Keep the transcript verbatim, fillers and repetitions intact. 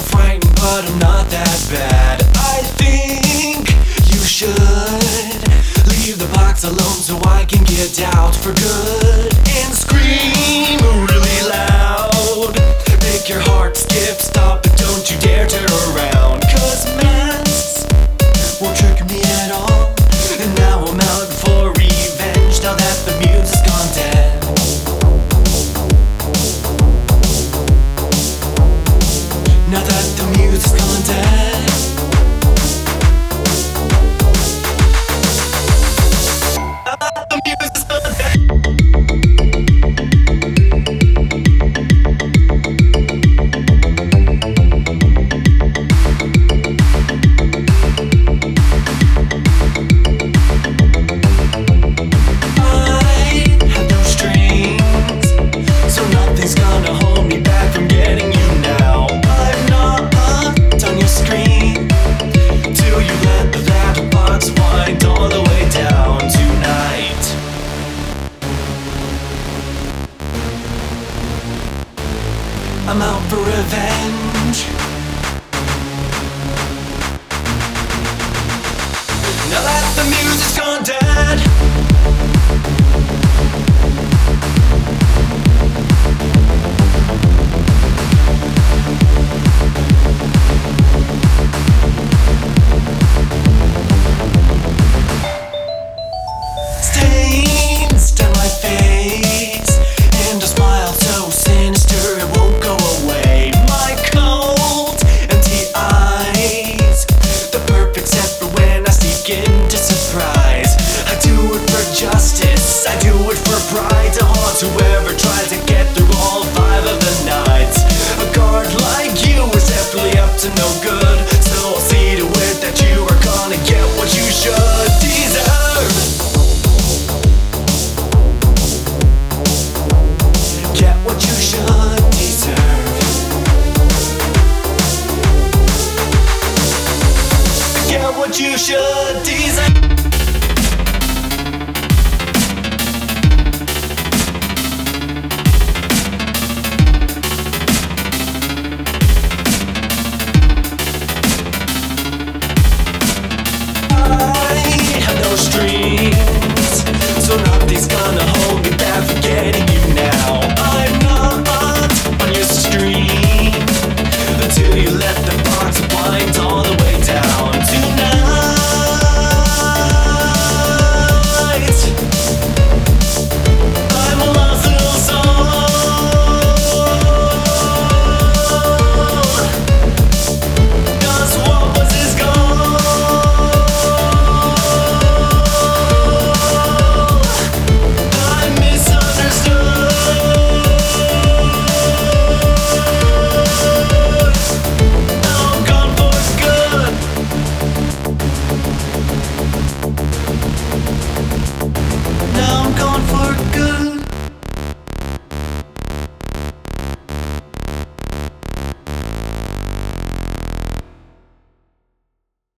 frightened, but I'm not that bad. I think you should leave the box alone so I can get out for good and scream really loud. Make your heart skip, stop, but don't you dare turn around. Cause masks won't trick me at all, and now I'm out for revenge now that the music's gone dead. Now that the music's gone dead. Now that the music's gone dead. I'm out for revenge. Now that the music's gone dead. Stains down my face, and a smile so sinister it won't go away. My cold, empty eyes, the perfect set for when I sneak into surprise. I do it for justice, I do it for pride, to haunt whoever tries to get through all five of the nights. A guard like you is definitely up to no good, so I'll see to it that you are gonna get what you should deserve. Get what you should deserve. Get what you should